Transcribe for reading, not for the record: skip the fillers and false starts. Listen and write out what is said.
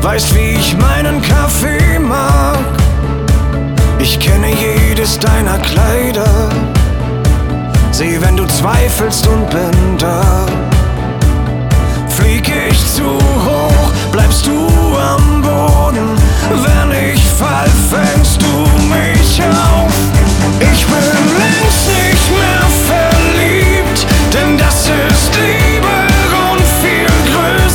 weißt, wie ich meinen Kaffee mag. Ich kenne jedes deiner Kleider. Sieh, wenn du zweifelst und bin da. Flieg ich zu